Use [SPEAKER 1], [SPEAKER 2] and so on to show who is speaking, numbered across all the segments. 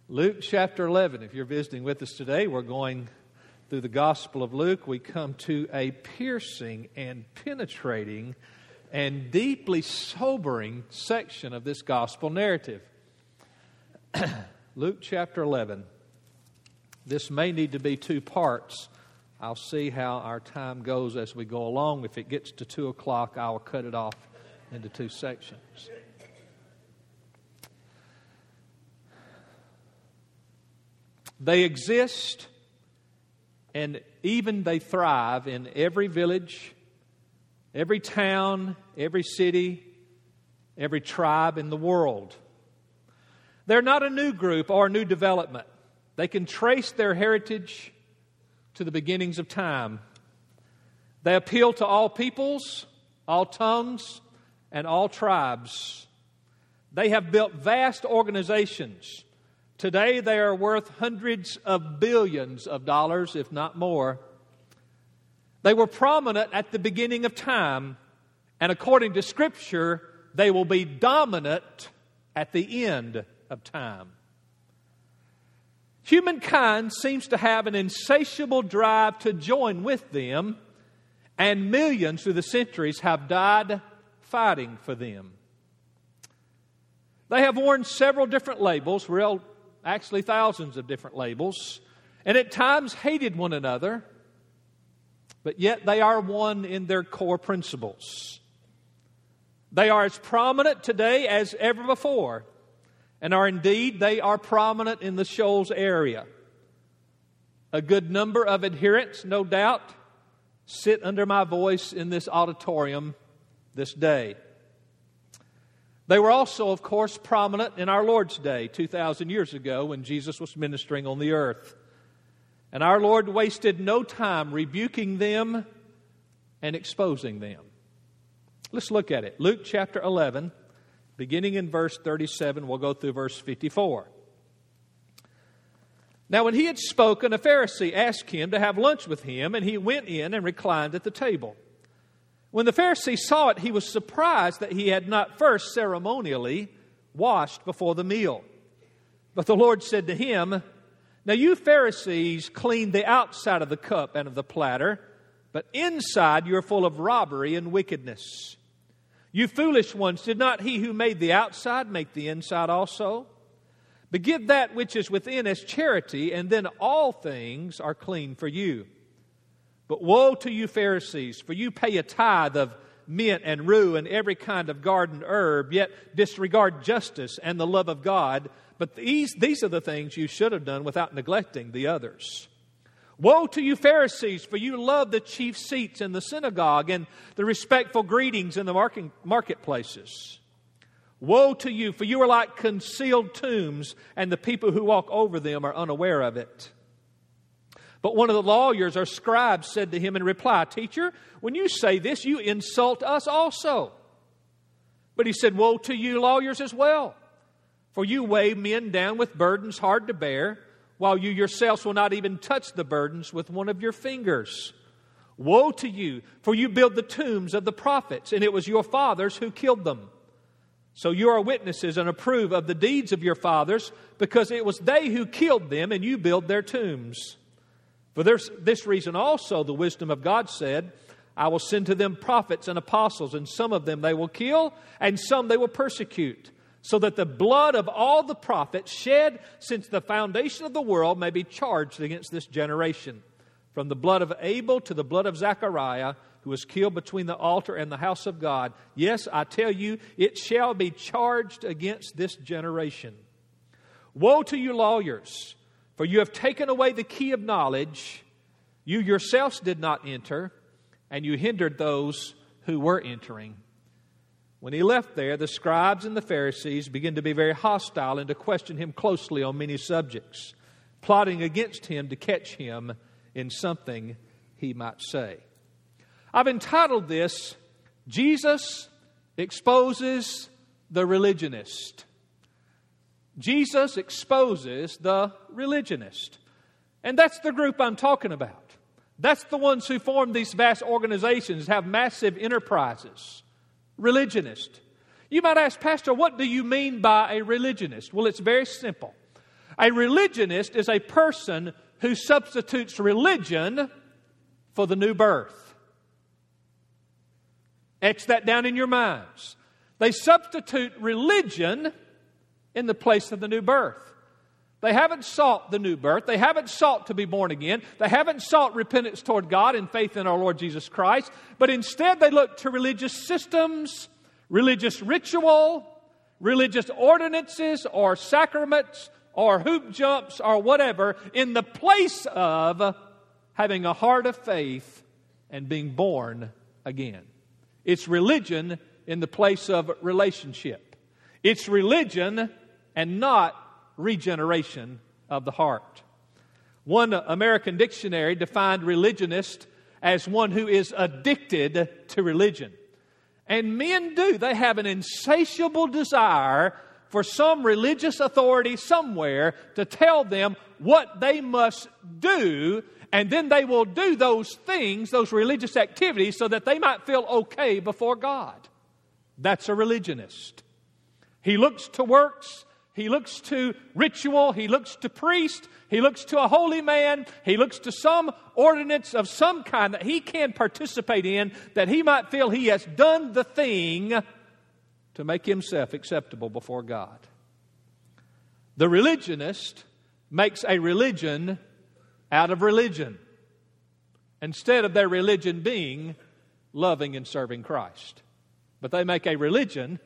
[SPEAKER 1] Luke chapter 11. If you're visiting with us today, we're going through the Gospel of Luke. We come to a piercing and penetrating and deeply sobering section of this Gospel narrative. Luke chapter 11. This may need to be two parts. I'll see how our time goes as we go along. If it gets to 2 o'clock, I will cut it off into two sections. They exist and even they thrive in every village, every town, every city, every tribe in the world. They're not a new group or a new development. They can trace their heritage to the beginnings of time. They appeal to all peoples, all tongues, and all tribes. They have built vast organizations. Today they are worth hundreds of billions of dollars, if not more. They were prominent at the beginning of time, and according to Scripture, they will be dominant at the end of time. Humankind seems to have an insatiable drive to join with them, and millions through the centuries have died fighting for them. They have worn several different labels, actually thousands of different labels, and at times hated one another, but yet they are one in their core principles. They are as prominent today as ever before, and they are prominent in the Shoals area. A good number of adherents, no doubt, sit under my voice in this auditorium this day. They were also, of course, prominent in our Lord's day, 2,000 years ago, when Jesus was ministering on the earth. And our Lord wasted no time rebuking them and exposing them. Let's look at it. Luke chapter 11, beginning in verse 37, we'll go through verse 54. Now when he had spoken, a Pharisee asked him to have lunch with him, and he went in and reclined at the table. When the Pharisee saw it, he was surprised that he had not first ceremonially washed before the meal. But the Lord said to him, "Now you Pharisees clean the outside of the cup and of the platter, but inside you are full of robbery and wickedness. You foolish ones, did not he who made the outside make the inside also? But give that which is within as charity, and then all things are clean for you. But woe to you Pharisees, for you pay a tithe of mint and rue and every kind of garden herb, yet disregard justice and the love of God. But these are the things you should have done without neglecting the others. Woe to you Pharisees, for you love the chief seats in the synagogue and the respectful greetings in the marketplaces. Woe to you, for you are like concealed tombs, and the people who walk over them are unaware of it." But one of the lawyers or scribes said to him in reply, "Teacher, when you say this, you insult us also." But he said, "Woe to you lawyers as well, for you weigh men down with burdens hard to bear, while you yourselves will not even touch the burdens with one of your fingers. Woe to you, for you build the tombs of the prophets, and it was your fathers who killed them. So you are witnesses and approve of the deeds of your fathers, because it was they who killed them, and you build their tombs. For this reason also the wisdom of God said, I will send to them prophets and apostles, and some of them they will kill, and some they will persecute, so that the blood of all the prophets shed since the foundation of the world may be charged against this generation, from the blood of Abel to the blood of Zechariah, who was killed between the altar and the house of God. Yes, I tell you, it shall be charged against this generation. Woe to you lawyers, for you have taken away the key of knowledge. You yourselves did not enter, and you hindered those who were entering." When he left there, the scribes and the Pharisees began to be very hostile and to question him closely on many subjects, plotting against him to catch him in something he might say. I've entitled this, Jesus Exposes the Religionist. Jesus exposes the religionist. And that's the group I'm talking about. That's the ones who form these vast organizations, have massive enterprises. Religionist. You might ask, Pastor, what do you mean by a religionist? Well, it's very simple. A religionist is a person who substitutes religion for the new birth. Etch that down in your minds. They substitute religion in the place of the new birth. They haven't sought the new birth. They haven't sought to be born again. They haven't sought repentance toward God and faith in our Lord Jesus Christ. But instead they look to religious systems, religious ritual, religious ordinances or sacraments or hoop jumps or whatever in the place of having a heart of faith and being born again. It's religion in the place of relationship. It's religion and not regeneration of the heart. One American dictionary defined religionist as one who is addicted to religion. And men do. They have an insatiable desire for some religious authority somewhere to tell them what they must do, and then they will do those things, those religious activities, so that they might feel okay before God. That's a religionist. He looks to works. He looks to ritual, he looks to priest, he looks to a holy man, he looks to some ordinance of some kind that he can participate in, that he might feel he has done the thing to make himself acceptable before God. The religionist makes a religion out of religion, instead of their religion being loving and serving Christ. But they make a religion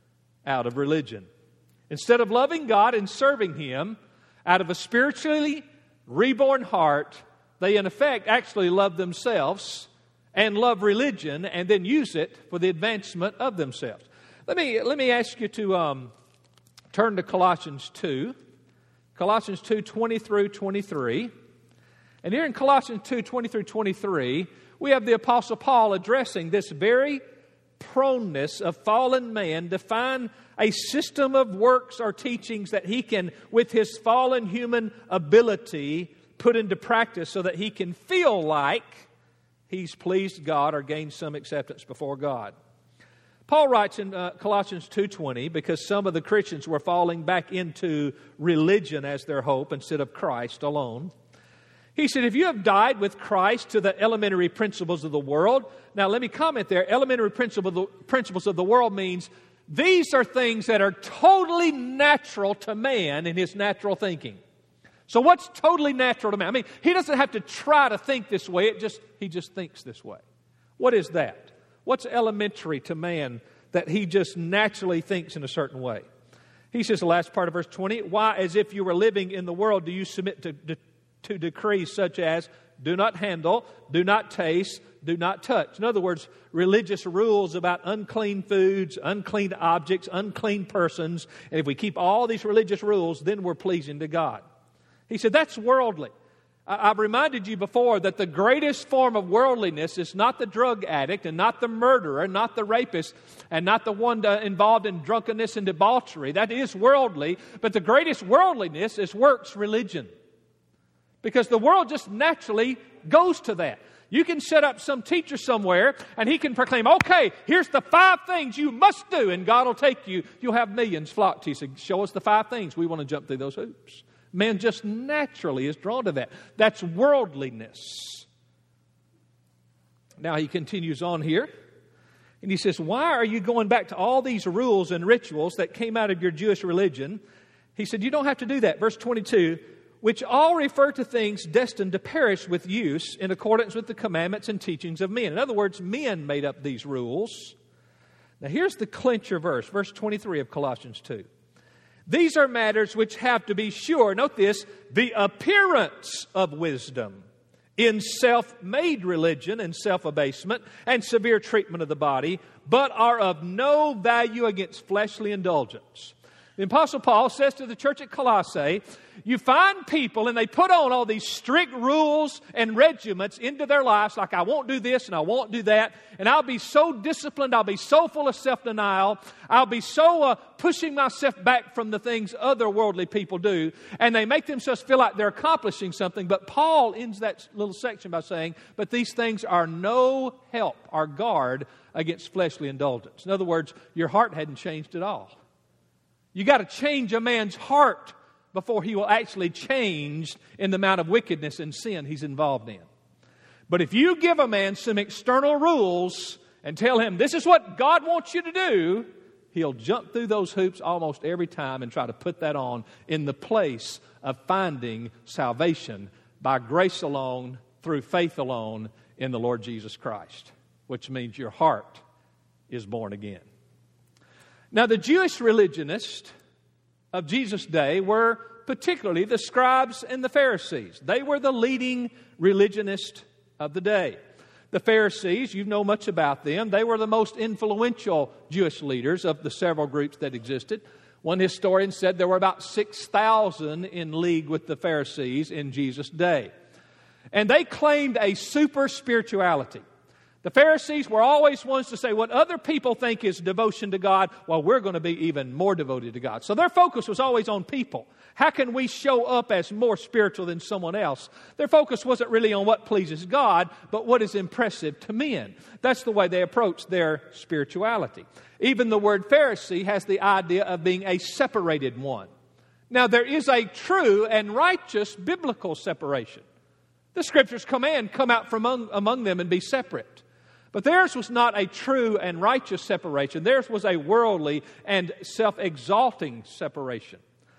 [SPEAKER 1] out of religion. Instead of loving God and serving Him out of a spiritually reborn heart, they in effect actually love themselves and love religion and then use it for the advancement of themselves. Let me ask you to turn to Colossians 2. Colossians 2, 20 through 23. And here in Colossians 2, 20 through 23, we have the Apostle Paul addressing this very proneness of fallen man to find a system of works or teachings that he can, with his fallen human ability, put into practice so that he can feel like he's pleased God or gained some acceptance before God. Paul writes in Colossians 2:20, because some of the Christians were falling back into religion as their hope instead of Christ alone. He said, if you have died with Christ to the elementary principles of the world. Now let me comment there. Elementary principles of the world means these are things that are totally natural to man in his natural thinking. So what's totally natural to man? I mean, he doesn't have to try to think this way. He just thinks this way. What is that? What's elementary to man that he just naturally thinks in a certain way? He says, the last part of verse 20, why, as if you were living in the world, do you submit to decrees such as do not handle, do not taste, do not touch. In other words, religious rules about unclean foods, unclean objects, unclean persons. And if we keep all these religious rules, then we're pleasing to God. He said, that's worldly. I've reminded you before that the greatest form of worldliness is not the drug addict and not the murderer and not the rapist and not the one involved in drunkenness and debauchery. That is worldly. But the greatest worldliness is works religion. Because the world just naturally goes to that. You can set up some teacher somewhere and he can proclaim, okay, here's the 5 things you must do, and God will take you. You'll have millions flock to you. So show us the 5 things. We want to jump through those hoops. Man just naturally is drawn to that. That's worldliness. Now he continues on here. And he says, why are you going back to all these rules and rituals that came out of your Jewish religion? He said, you don't have to do that. Verse 22, which all refer to things destined to perish with use in accordance with the commandments and teachings of men. In other words, men made up these rules. Now here's the clincher verse, verse 23 of Colossians 2. These are matters which have to be sure, note this, the appearance of wisdom in self-made religion and self-abasement and severe treatment of the body, but are of no value against fleshly indulgence. The Apostle Paul says to the church at Colossae, you find people and they put on all these strict rules and regiments into their lives, like I won't do this and I won't do that, and I'll be so disciplined, I'll be so full of self-denial, I'll be so pushing myself back from the things other worldly people do, and they make themselves feel like they're accomplishing something. But Paul ends that little section by saying, but these things are no help or guard against fleshly indulgence. In other words, your heart hadn't changed at all. You got to change a man's heart before he will actually change in the amount of wickedness and sin he's involved in. But if you give a man some external rules and tell him this is what God wants you to do, he'll jump through those hoops almost every time and try to put that on in the place of finding salvation by grace alone, through faith alone, in the Lord Jesus Christ, which means your heart is born again. Now, the Jewish religionists of Jesus' day were particularly the scribes and the Pharisees. They were the leading religionists of the day. The Pharisees, you know much about them. They were the most influential Jewish leaders of the several groups that existed. One historian said there were about 6,000 in league with the Pharisees in Jesus' day. And they claimed a super spirituality. The Pharisees were always ones to say what other people think is devotion to God, well, we're going to be even more devoted to God. So their focus was always on people. How can we show up as more spiritual than someone else? Their focus wasn't really on what pleases God, but what is impressive to men. That's the way they approached their spirituality. Even the word Pharisee has the idea of being a separated one. Now, there is a true and righteous biblical separation. The Scriptures command, come out from among them and be separate. But theirs was not a true and righteous separation. Theirs was a worldly and self-exalting separation.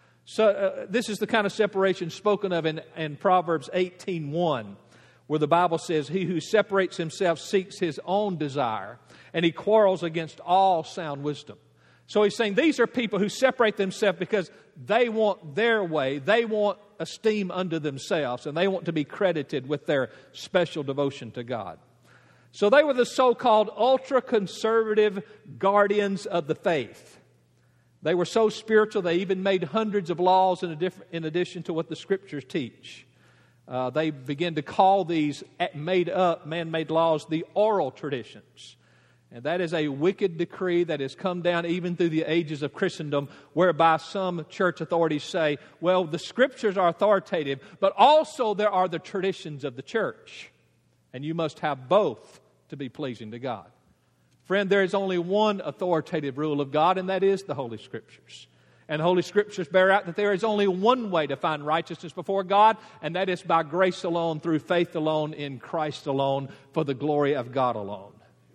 [SPEAKER 1] So this is the kind of separation spoken of in Proverbs 18:1, where the Bible says, he who separates himself seeks his own desire, and he quarrels against all sound wisdom. So he's saying these are people who separate themselves because they want their way. They want esteem unto themselves, and they want to be credited with their special devotion to God. So they were the so-called ultra-conservative guardians of the faith. They were so spiritual, they even made hundreds of laws in addition to what the Scriptures teach. They began to call these made-up, man-made laws the oral traditions. And that is a wicked decree that has come down even through the ages of Christendom, whereby some church authorities say, well, the Scriptures are authoritative, but also there are the traditions of the church. And you must have both to be pleasing to God. Friend, there is only one authoritative rule of God, and that is the Holy Scriptures. And the Holy Scriptures bear out that there is only one way to find righteousness before God, and that is by grace alone, through faith alone, in Christ alone, for the glory of God alone.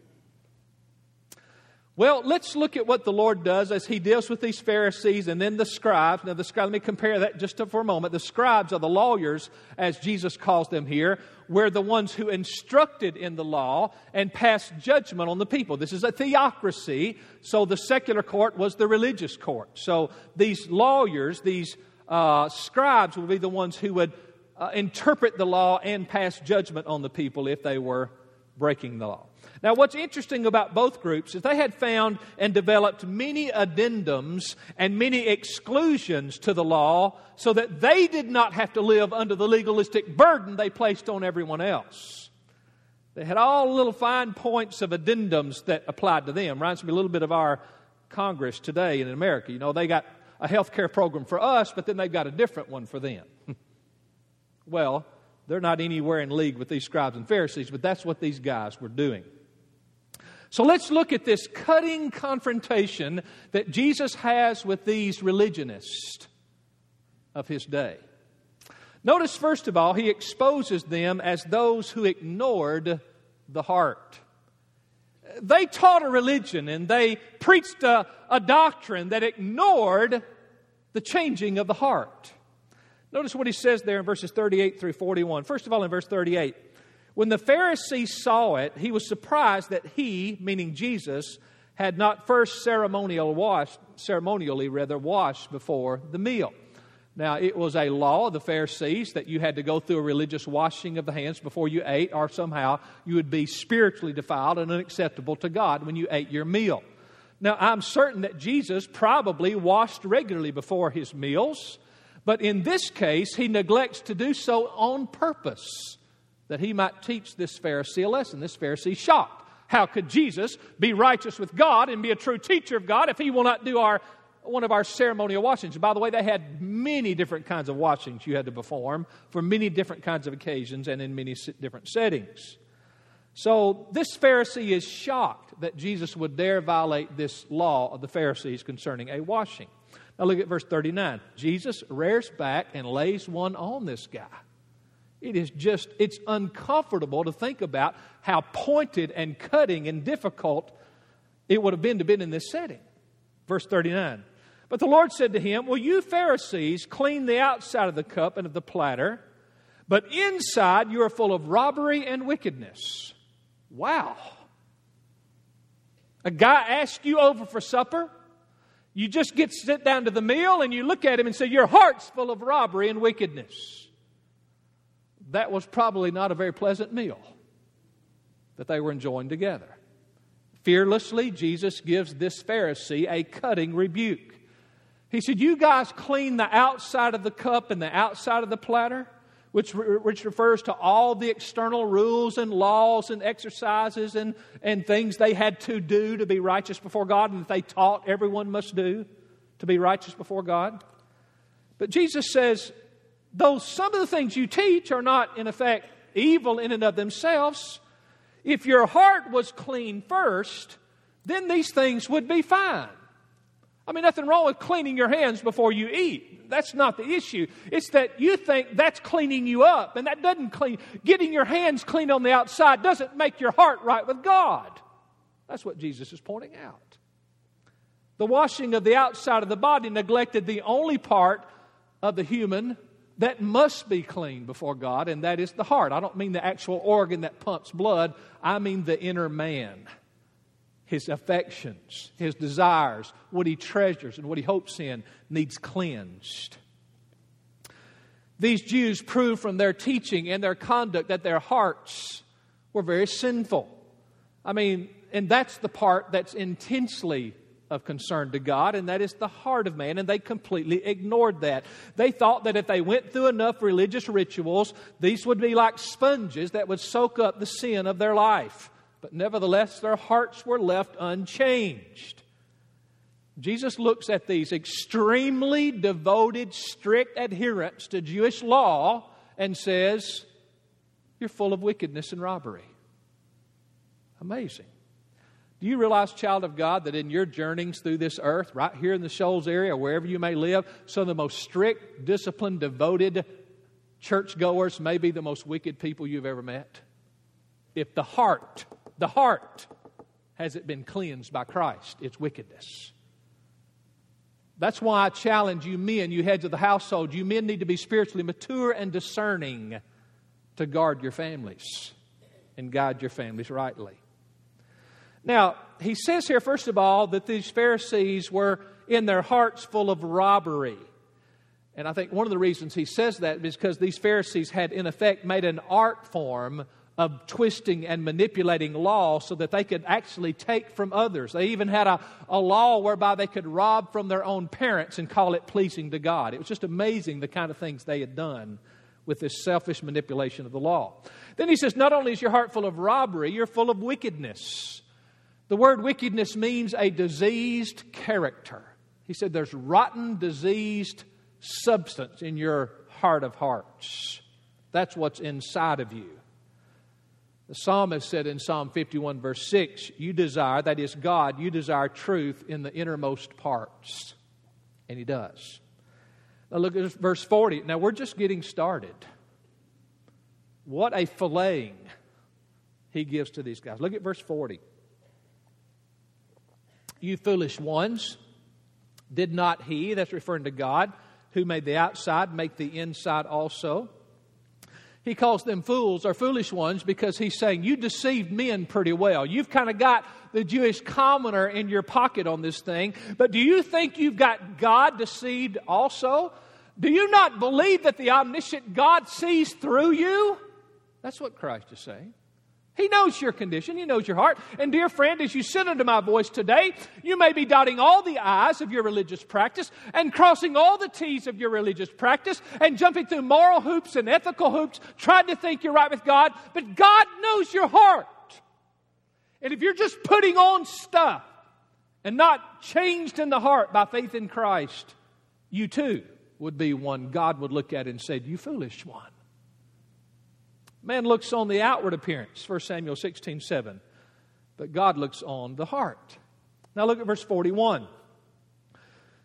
[SPEAKER 1] Well, let's look at what the Lord does as He deals with these Pharisees and then the scribes. Now, let me compare that just for a moment. The scribes are the lawyers, as Jesus calls them here. We're the ones who instructed in the law and passed judgment on the people. This is a theocracy, so the secular court was the religious court. So these lawyers, these scribes would be the ones who would interpret the law and pass judgment on the people if they were breaking the law. Now, what's interesting about both groups is they had found and developed many addendums and many exclusions to the law so that they did not have to live under the legalistic burden they placed on everyone else. They had all little fine points of addendums that applied to them. Reminds me a little bit of our Congress today in America. You know, they got a health care program for us, but then they've got a different one for them. Well, they're not anywhere in league with these scribes and Pharisees, but that's what these guys were doing. So let's look at this cutting confrontation that Jesus has with these religionists of His day. Notice, first of all, He exposes them as those who ignored the heart. They taught a religion and they preached a doctrine that ignored the changing of the heart. Notice what He says there in verses 38 through 41. First of all, in verse 38, when the Pharisee saw it, he was surprised that he, meaning Jesus, had not first ceremonially washed before the meal. Now, it was a law of the Pharisees that you had to go through a religious washing of the hands before you ate, or somehow you would be spiritually defiled and unacceptable to God when you ate your meal. Now, I'm certain that Jesus probably washed regularly before His meals, but in this case, He neglects to do so on purpose, that He might teach this Pharisee a lesson. This Pharisee is shocked. How could Jesus be righteous with God and be a true teacher of God if He will not do one of our ceremonial washings? By the way, they had many different kinds of washings you had to perform for many different kinds of occasions and in many different settings. So this Pharisee is shocked that Jesus would dare violate this law of the Pharisees concerning a washing. Now look at verse 39. Jesus rears back and lays one on this guy. It's uncomfortable to think about how pointed and cutting and difficult it would have been to be in this setting. Verse 39. But the Lord said to him, well, you Pharisees clean the outside of the cup and of the platter, but inside you are full of robbery and wickedness. Wow. A guy asks you over for supper. You just get to sit down to the meal and you look at him and say, your heart's full of robbery and wickedness. That was probably not a very pleasant meal that they were enjoying together. Fearlessly, Jesus gives this Pharisee a cutting rebuke. He said, you guys clean the outside of the cup and the outside of the platter, which refers to all the external rules and laws and exercises and things they had to do to be righteous before God and that they taught everyone must do to be righteous before God. But Jesus says, though some of the things you teach are not, in effect, evil in and of themselves, if your heart was clean first, then these things would be fine. I mean, nothing wrong with cleaning your hands before you eat. That's not the issue. It's that you think that's cleaning you up, and that doesn't clean. Getting your hands clean on the outside doesn't make your heart right with God. That's what Jesus is pointing out. The washing of the outside of the body neglected the only part of the human that must be clean before God, and that is the heart. I don't mean the actual organ that pumps blood. I mean the inner man. His affections, his desires, what he treasures and what he hopes in needs cleansed. These Jews proved from their teaching and their conduct that their hearts were very sinful. I mean, and that's the part that's intensely of concern to God, and that is the heart of man, and they completely ignored that. They thought that if they went through enough religious rituals, these would be like sponges that would soak up the sin of their life. But nevertheless, their hearts were left unchanged. Jesus looks at these extremely devoted, strict adherents to Jewish law and says, you're full of wickedness and robbery. Amazing. Do you realize, child of God, that in your journeyings through this earth, right here in the Shoals area, wherever you may live, some of the most strict, disciplined, devoted churchgoers may be the most wicked people you've ever met? If the heart hasn't been cleansed by Christ, it's wickedness. That's why I challenge you men, you heads of the household, you men need to be spiritually mature and discerning to guard your families and guide your families rightly. Now, he says here, first of all, that these Pharisees were in their hearts full of robbery. And I think one of the reasons he says that is because these Pharisees had, in effect, made an art form of twisting and manipulating law so that they could actually take from others. They even had a law whereby they could rob from their own parents and call it pleasing to God. It was just amazing the kind of things they had done with this selfish manipulation of the law. Then he says, not only is your heart full of robbery, you're full of wickedness. The word wickedness means a diseased character. He said there's rotten, diseased substance in your heart of hearts. That's what's inside of you. The psalmist said in Psalm 51 verse 6, you desire, that is God, you desire truth in the innermost parts. And He does. Now look at verse 40. Now we're just getting started. What a filleting He gives to these guys. Look at verse 40. You foolish ones, did not He, that's referring to God, who made the outside, make the inside also? He calls them fools or foolish ones because He's saying, you deceived men pretty well. You've kind of got the Jewish commoner in your pocket on this thing. But do you think you've got God deceived also? Do you not believe that the omniscient God sees through you? That's what Christ is saying. He knows your condition. He knows your heart. And dear friend, as you sit under my voice today, you may be dotting all the I's of your religious practice and crossing all the T's of your religious practice and jumping through moral hoops and ethical hoops, trying to think you're right with God. But God knows your heart. And if you're just putting on stuff and not changed in the heart by faith in Christ, you too would be one God would look at and say, you foolish one. Man looks on the outward appearance, 1 Samuel 16:7. But God looks on the heart. Now look at verse 41.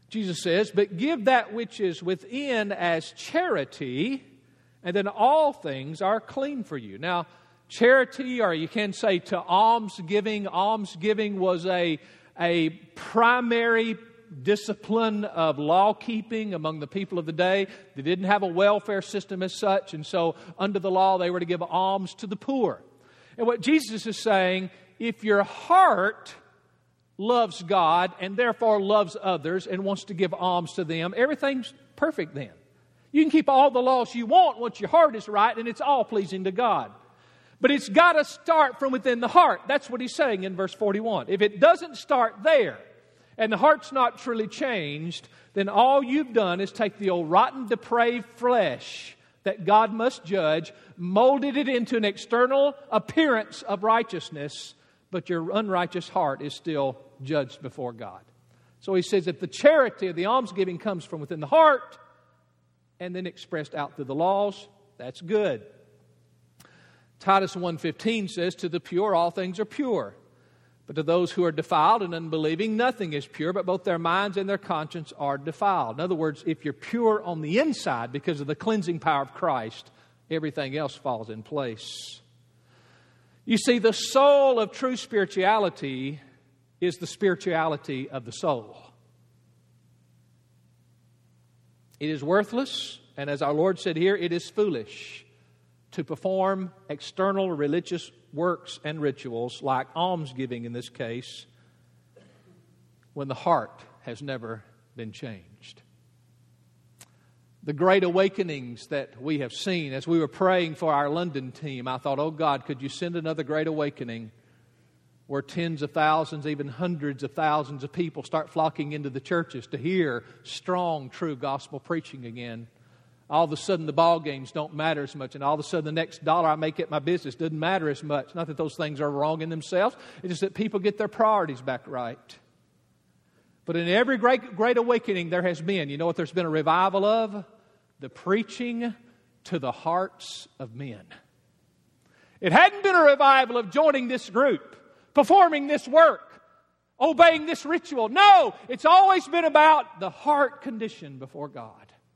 [SPEAKER 1] Jesus says, but give that which is within as charity, and then all things are clean for you. Now, charity, or you can say to almsgiving. Almsgiving was a primary discipline of law-keeping among the people of the day. They didn't have a welfare system as such, and so under the law they were to give alms to the poor. And what Jesus is saying, if your heart loves God and therefore loves others and wants to give alms to them, everything's perfect then. You can keep all the laws you want once your heart is right and it's all pleasing to God. But it's got to start from within the heart. That's what he's saying in verse 41. If it doesn't start there and the heart's not truly changed, then all you've done is take the old rotten, depraved flesh that God must judge, molded it into an external appearance of righteousness, but your unrighteous heart is still judged before God. So he says if the charity of the almsgiving comes from within the heart and then expressed out through the laws, that's good. Titus 1:15 says, to the pure all things are pure, but to those who are defiled and unbelieving nothing is pure, but both their minds and their conscience are defiled. In other words, if you're pure on the inside because of the cleansing power of Christ, everything else falls in place. You see, the soul of true spirituality is the spirituality of the soul. It is worthless, and as our Lord said here, it is foolish to perform external religious works and rituals, like almsgiving in this case, when the heart has never been changed. The great awakenings that we have seen as we were praying for our London team, I thought, oh God, could you send another great awakening where tens of thousands, even hundreds of thousands of people start flocking into the churches to hear strong, true gospel preaching again. All of a sudden the ball games don't matter as much, and all of a sudden the next dollar I make at my business doesn't matter as much. Not that those things are wrong in themselves, it's just that people get their priorities back right. But in every great awakening there has been, you know what there's been a revival of? The preaching to the hearts of men. It hadn't been a revival of joining this group, performing this work, obeying this ritual. No, it's always been about the heart condition before God.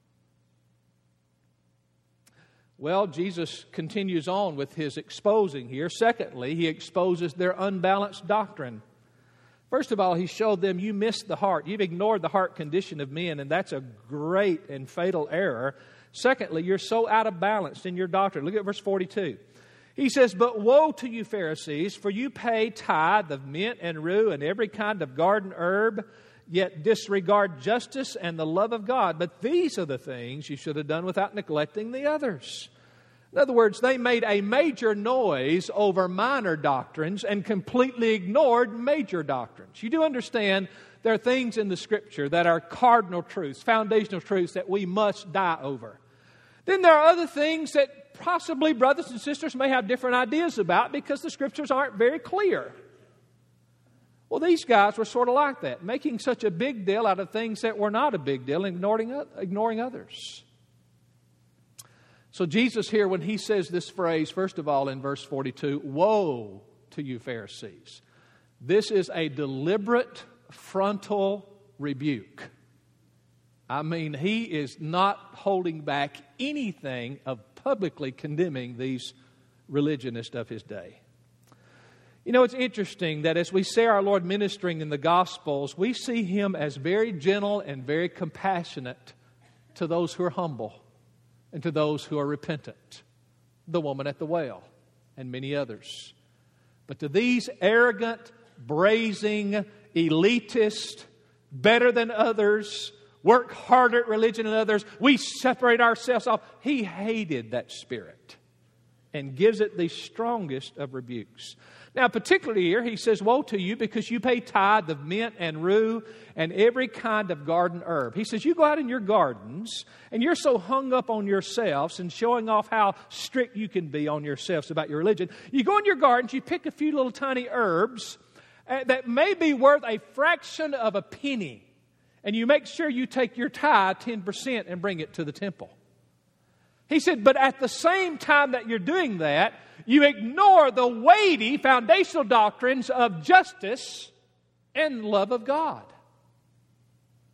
[SPEAKER 1] Well, Jesus continues on with his exposing here. Secondly, he exposes their unbalanced doctrine. First of all, he showed them you missed the heart. You've ignored the heart condition of men, and that's a great and fatal error. Secondly, you're so out of balance in your doctrine. Look at verse 42. He says, but woe to you Pharisees, for you pay tithe of mint and rue and every kind of garden herb, yet disregard justice and the love of God. But these are the things you should have done without neglecting the others. In other words, they made a major noise over minor doctrines and completely ignored major doctrines. You do understand there are things in the Scripture that are cardinal truths, foundational truths that we must die over. Then there are other things that possibly brothers and sisters may have different ideas about because the Scriptures aren't very clear. Well, these guys were sort of like that, making such a big deal out of things that were not a big deal and ignoring others. So Jesus here, when he says this phrase, first of all in verse 42, woe to you Pharisees. This is a deliberate frontal rebuke. I mean, he is not holding back anything of publicly condemning these religionists of his day. You know, it's interesting that as we see our Lord ministering in the Gospels, we see him as very gentle and very compassionate to those who are humble and to those who are repentant. The woman at the well and many others. But to these arrogant, brazen, elitist, better than others, work harder at religion than others, we separate ourselves off. He hated that spirit and gives it the strongest of rebukes. Now, particularly here, he says, woe to you because you pay tithe of mint and rue and every kind of garden herb. He says, you go out in your gardens and you're so hung up on yourselves and showing off how strict you can be on yourselves about your religion. You go in your gardens, you pick a few little tiny herbs that may be worth a fraction of a penny. And you make sure you take your tithe 10% and bring it to the temple. He said, but at the same time that you're doing that, you ignore the weighty foundational doctrines of justice and love of God.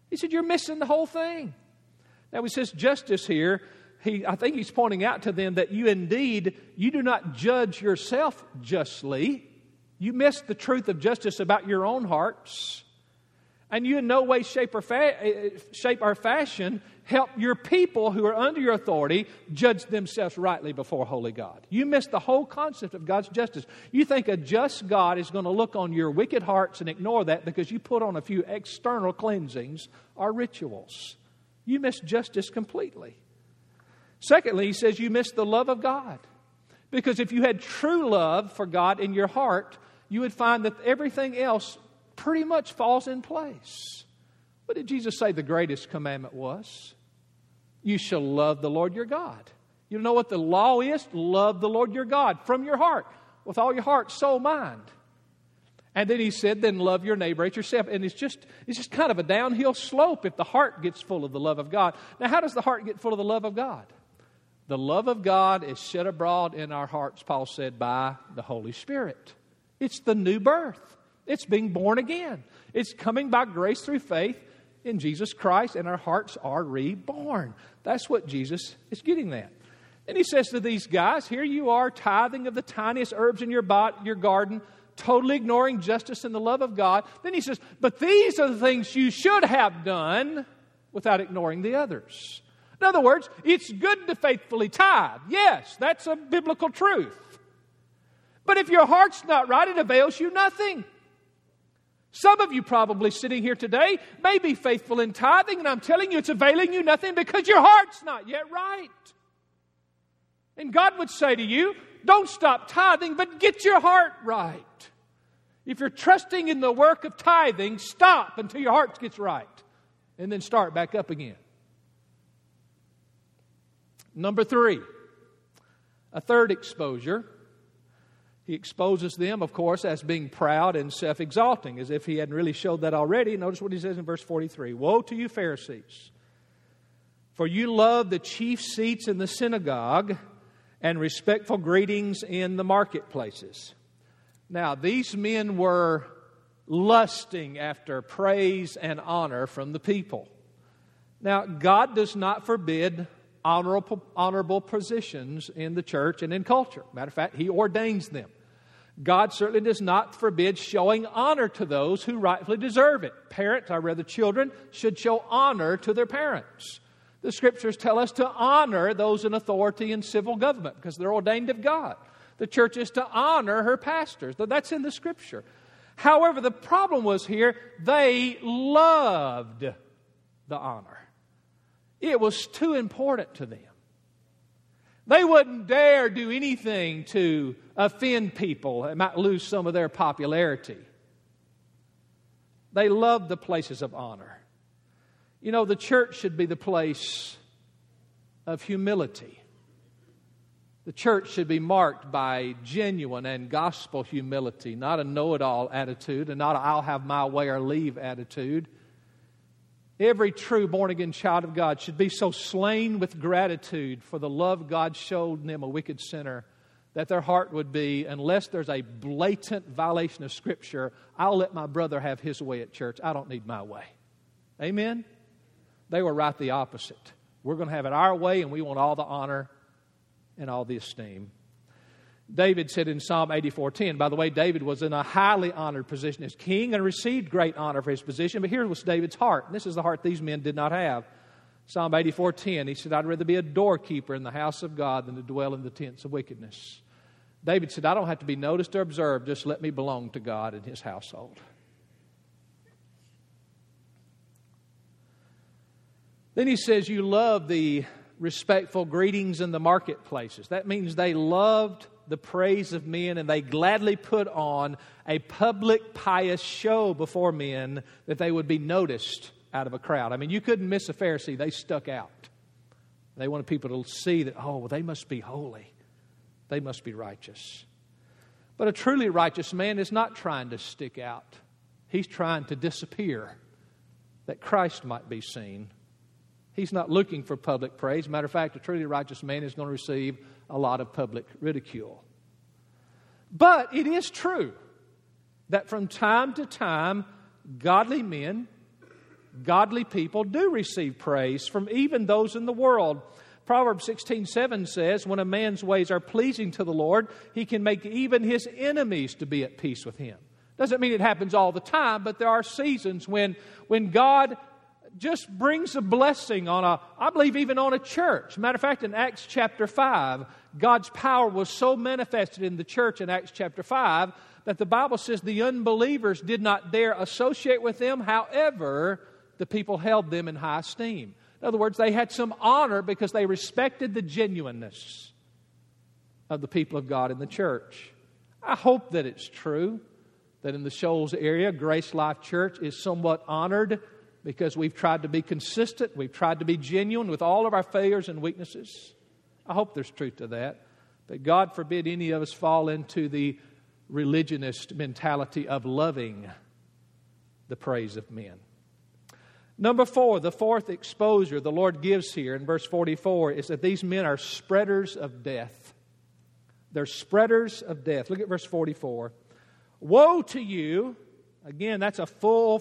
[SPEAKER 1] He said, you're missing the whole thing. Now, he says justice here. I think he's pointing out to them that you do not judge yourself justly. You miss the truth of justice about your own hearts. And you in no way, shape, or fashion help your people who are under your authority judge themselves rightly before holy God. You miss the whole concept of God's justice. You think a just God is going to look on your wicked hearts and ignore that because you put on a few external cleansings or rituals. You miss justice completely. Secondly, he says you miss the love of God. Because if you had true love for God in your heart, you would find that everything else pretty much falls in place. What did Jesus say the greatest commandment was? You shall love the Lord your God. You know what the law is? Love the Lord your God from your heart, with all your heart, soul, mind. And then he said, then love your neighbor as yourself. And it's just kind of a downhill slope if the heart gets full of the love of God. Now, how does the heart get full of the love of God? The love of God is shed abroad in our hearts, Paul said, by the Holy Spirit. It's the new birth. It's being born again. It's coming by grace through faith in Jesus Christ, and our hearts are reborn. That's what Jesus is getting at. And he says to these guys, here you are tithing of the tiniest herbs in your garden, totally ignoring justice and the love of God. Then he says, but these are the things you should have done without ignoring the others. In other words, it's good to faithfully tithe. Yes, that's a biblical truth. But if your heart's not right, it avails you nothing. Some of you probably sitting here today may be faithful in tithing, and I'm telling you it's availing you nothing because your heart's not yet right. And God would say to you, don't stop tithing, but get your heart right. If you're trusting in the work of tithing, stop until your heart gets right, and then start back up again. Number 3, a third exposure. He exposes them, of course, as being proud and self-exalting, as if he hadn't really showed that already. Notice what he says in verse 43. Woe to you, Pharisees, for you love the chief seats in the synagogue and respectful greetings in the marketplaces. Now, these men were lusting after praise and honor from the people. Now, God does not forbid honorable positions in the church and in culture. Matter of fact, He ordains them. God certainly does not forbid showing honor to those who rightfully deserve it. Parents, or rather children, should show honor to their parents. The Scriptures tell us to honor those in authority in civil government because they're ordained of God. The church is to honor her pastors. That's in the Scripture. However, the problem was here, they loved the honor. It was too important to them. They wouldn't dare do anything to offend people. It might lose some of their popularity. They loved the places of honor. You know, the church should be the place of humility. The church should be marked by genuine and gospel humility, not a know-it-all attitude and not a I'll have my way or leave attitude. Every true born-again child of God should be so slain with gratitude for the love God showed them, a wicked sinner, that their heart would be, unless there's a blatant violation of Scripture, I'll let my brother have his way at church. I don't need my way. Amen? They were right the opposite. We're going to have it our way, and we want all the honor and all the esteem. David said in Psalm 84:10, by the way, David was in a highly honored position as king and received great honor for his position, but here was David's heart. And this is the heart these men did not have. Psalm 84:10, he said, I'd rather be a doorkeeper in the house of God than to dwell in the tents of wickedness. David said, I don't have to be noticed or observed, just let me belong to God and His household. Then he says, you love the respectful greetings in the marketplaces. That means they loved the praise of men, and they gladly put on a public pious show before men that they would be noticed out of a crowd. I mean, you couldn't miss a Pharisee. They stuck out. They wanted people to see that, oh, well, they must be holy. They must be righteous. But a truly righteous man is not trying to stick out. He's trying to disappear, that Christ might be seen. He's not looking for public praise. Matter of fact, a truly righteous man is going to receive a lot of public ridicule. But it is true that from time to time, godly men, Godly people do receive praise from even those in the world. Proverbs 16:7 says, when a man's ways are pleasing to the Lord, he can make even his enemies to be at peace with him. Doesn't mean it happens all the time, but there are seasons when God just brings a blessing on I believe even on a church. Matter of fact, in Acts chapter 5, God's power was so manifested in the church in Acts chapter 5 that the Bible says the unbelievers did not dare associate with them. However, the people held them in high esteem. In other words, they had some honor because they respected the genuineness of the people of God in the church. I hope that it's true that in the Shoals area, Grace Life Church is somewhat honored because we've tried to be consistent, we've tried to be genuine with all of our failures and weaknesses. I hope there's truth to that. But God forbid any of us fall into the religionist mentality of loving the praise of men. Number 4, the fourth exposure the Lord gives here in verse 44 is that these men are spreaders of death. They're spreaders of death. Look at verse 44. Woe to you. Again, that's a full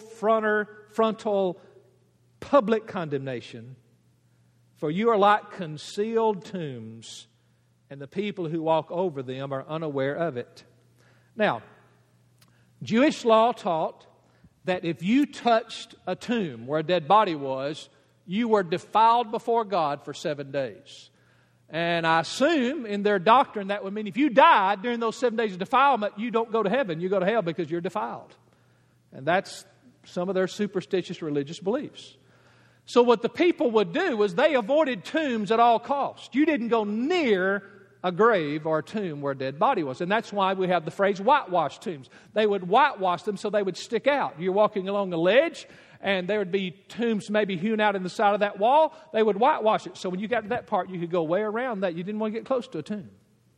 [SPEAKER 1] frontal public condemnation. For you are like concealed tombs, and the people who walk over them are unaware of it. Now, Jewish law taught that if you touched a tomb where a dead body was, you were defiled before God for 7 days. And I assume in their doctrine that would mean if you died during those 7 days of defilement, you don't go to heaven, you go to hell because you're defiled. And that's some of their superstitious religious beliefs. So what the people would do was they avoided tombs at all costs. You didn't go near a grave or a tomb where a dead body was. And that's why we have the phrase whitewash tombs. They would whitewash them so they would stick out. You're walking along a ledge and there would be tombs maybe hewn out in the side of that wall. They would whitewash it. So when you got to that part, you could go way around that. You didn't want to get close to a tomb.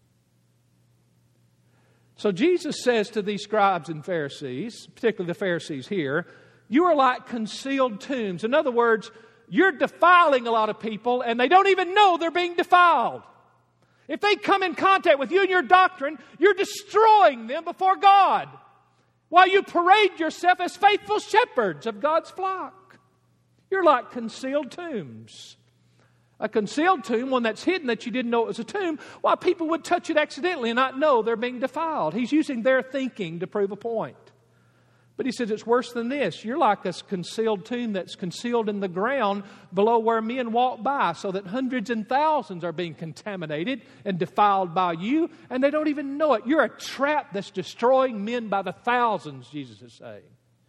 [SPEAKER 1] So Jesus says to these scribes and Pharisees, particularly the Pharisees here, you are like concealed tombs. In other words, you're defiling a lot of people and they don't even know they're being defiled. If they come in contact with you and your doctrine, you're destroying them before God while you parade yourself as faithful shepherds of God's flock. You're like concealed tombs. A concealed tomb, one that's hidden that you didn't know it was a tomb, while people would touch it accidentally and not know they're being defiled. He's using their thinking to prove a point. But he says it's worse than this. You're like a concealed tomb that's concealed in the ground below where men walk by, so that hundreds and thousands are being contaminated and defiled by you, and they don't even know it. You're a trap that's destroying men by the thousands, Jesus is saying.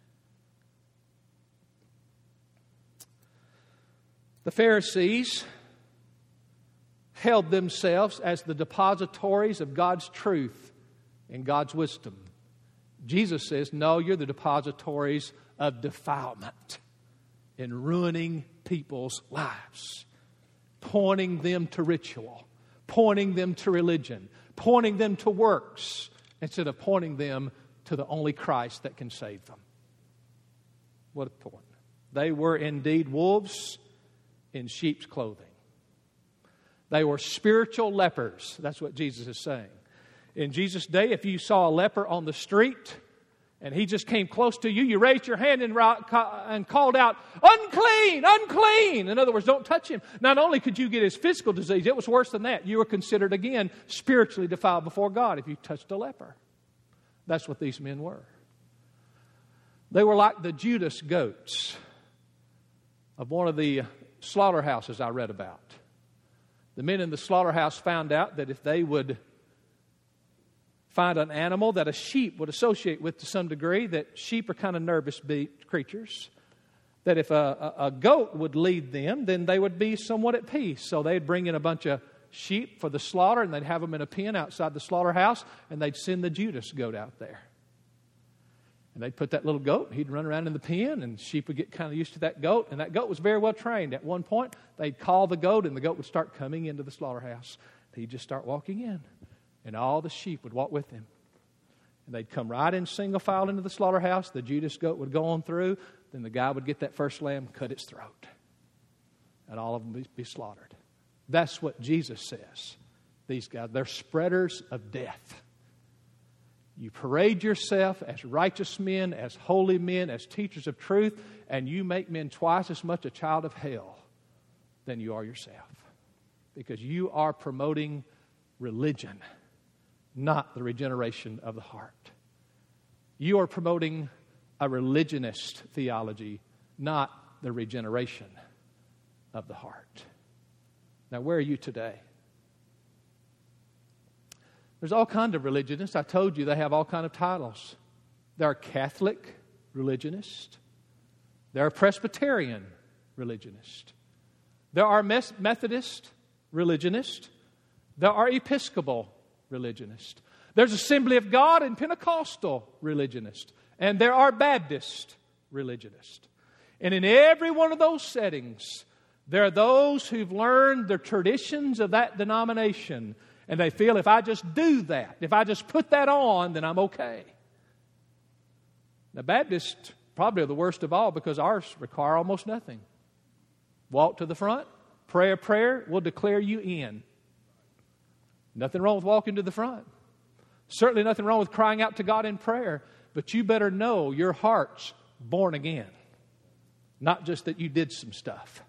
[SPEAKER 1] The Pharisees held themselves as the depositories of God's truth and God's wisdom. Jesus says, no, you're the depositories of defilement and ruining people's lives, pointing them to ritual, pointing them to religion, pointing them to works, instead of pointing them to the only Christ that can save them. What a point. They were indeed wolves in sheep's clothing. They were spiritual lepers. That's what Jesus is saying. In Jesus' day, if you saw a leper on the street and he just came close to you, you raised your hand and called out, unclean, unclean. In other words, don't touch him. Not only could you get his physical disease, it was worse than that. You were considered, again, spiritually defiled before God if you touched a leper. That's what these men were. They were like the Judas goats of one of the slaughterhouses I read about. The men in the slaughterhouse found out that if they would find an animal that a sheep would associate with to some degree, that sheep are kind of nervous creatures, that if a goat would lead them, then they would be somewhat at peace. So they'd bring in a bunch of sheep for the slaughter, and they'd have them in a pen outside the slaughterhouse, and they'd send the Judas goat out there. And they'd put that little goat, he'd run around in the pen, and sheep would get kind of used to that goat, and that goat was very well trained. At one point, they'd call the goat, and the goat would start coming into the slaughterhouse. He'd just start walking in, and all the sheep would walk with him. And they'd come right in single file into the slaughterhouse. The Judas goat would go on through. Then the guy would get that first lamb, cut its throat, and all of them would be slaughtered. That's what Jesus says. These guys, they're spreaders of death. You parade yourself as righteous men, as holy men, as teachers of truth, and you make men twice as much a child of hell than you are yourself. Because you are promoting religion, not the regeneration of the heart. You are promoting a religionist theology, not the regeneration of the heart. Now, where are you today? There's all kinds of religionists. I told you they have all kinds of titles. There are Catholic religionists. There are Presbyterian religionists. There are Methodist religionists. There are Episcopal religionists. There's Assembly of God and Pentecostal religionists. And there are Baptist religionists. And in every one of those settings, there are those who've learned the traditions of that denomination. And they feel if I just do that, if I just put that on, then I'm okay. The Baptists probably are the worst of all because ours require almost nothing. Walk to the front, pray a prayer, we'll declare you in. Nothing wrong with walking to the front. Certainly nothing wrong with crying out to God in prayer. But you better know your heart's born again. Not just that you did some stuff.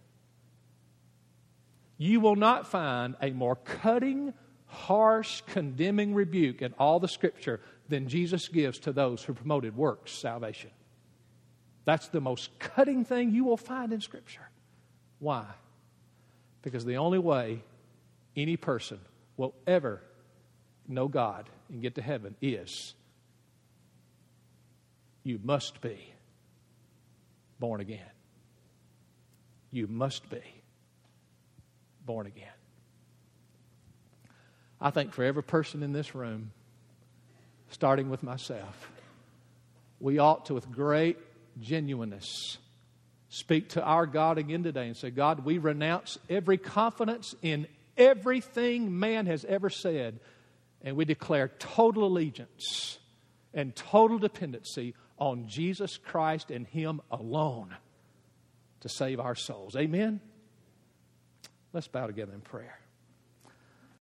[SPEAKER 1] You will not find a more cutting, harsh, condemning rebuke in all the Scripture than Jesus gives to those who promoted works salvation. That's the most cutting thing you will find in Scripture. Why? Because the only way any person will ever know God and get to heaven is you must be born again. You must be born again. I think for every person in this room, starting with myself, we ought to, with great genuineness, speak to our God again today and say, God, we renounce every confidence in everything man has ever said, and we declare total allegiance and total dependency on Jesus Christ and Him alone to save our souls. Amen? Let's bow together in prayer.